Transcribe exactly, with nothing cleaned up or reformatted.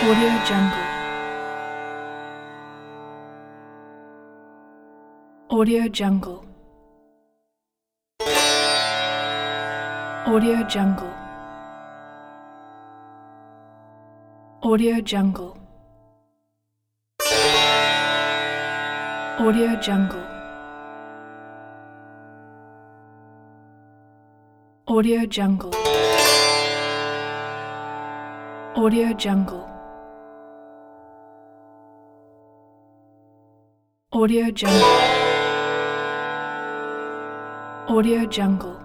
Audio Jungle. Audio Jungle. Audio Jungle. Audio Jungle. Audio Jungle. Audio Jungle. Audio Jungle. Audio Jungle. Audio Jungle.